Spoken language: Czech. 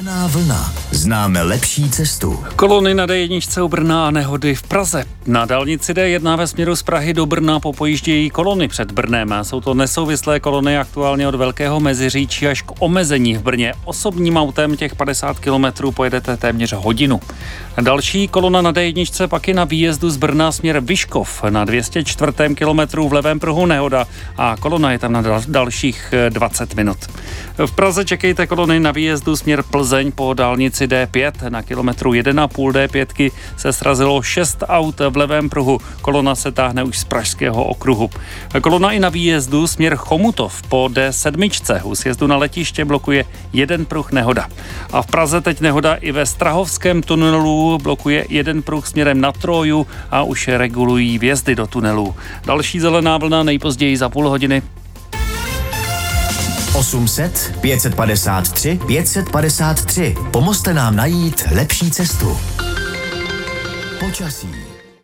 Zelená vlna. Známe lepší cestu. Kolony na D1 u Brna a nehody v Praze. Na dálnici D1 ve směru z Prahy do Brna popojíždějí kolony před Brnem. Jsou to nesouvislé kolony aktuálně od Velkého Meziříčí až k omezení v Brně. Osobním autem těch 50 kilometrů pojedete téměř hodinu. Další kolona na D1 pak je na výjezdu z Brna směr Vyškov. Na 204. kilometru v levém pruhu nehoda a kolona je tam na dalších 20 minut. V Praze čekejte kolony na výjezdu směr Plzeň po dálnici D5. Na kilometru 1,5 D5 se srazilo 6 aut v levém pruhu. Kolona se táhne už z Pražského okruhu. Kolona i na výjezdu směr Chomutov po D7. U sjezdu na letiště blokuje jeden pruh nehoda. A v Praze teď nehoda i ve Strahovském tunelu blokuje jeden pruh směrem na Troju a už regulují vjezdy do tunelu. Další zelená vlna nejpozději za půl hodiny. 800 553 553. Pomozte nám najít lepší cestu. Počasí.